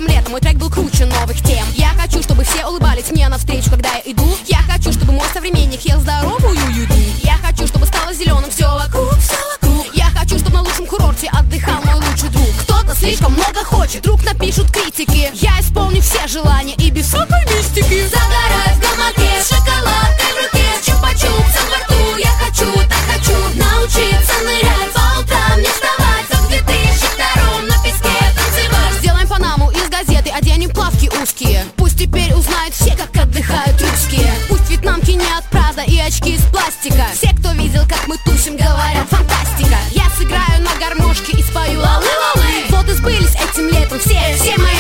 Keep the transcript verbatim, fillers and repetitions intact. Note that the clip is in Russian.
Этим летом мой трек был круче новых тем. Я хочу, чтобы все улыбались мне навстречу, когда я иду. Я хочу, чтобы мой современник ел здоровую еду. Я хочу, чтобы стало зеленым все вокруг, все вокруг. Я хочу, чтобы на лучшем курорте отдыхал мой лучший друг. Кто-то слишком много хочет, вдруг напишут критики. Я исполню все желания и без всякой мистики. Загораю в гамаке, с шоколадкой в руке, с чупа-чупсом во рту. Я хочу, так хочу научиться нырять, по утрам не вставать, как в две тысячи втором на песке танцевать. Сделаем панаму из газеты, оденем плавки узкие. Пусть теперь узнают все, как отдыхают русские. Пусть вьетнамки не от Прада и очки из пластика. Все, кто видел, как мы тусим, говорят фантастика. Я сыграю на гармошке и спою лалы-лалы. Вот и сбылись этим летом все, все мои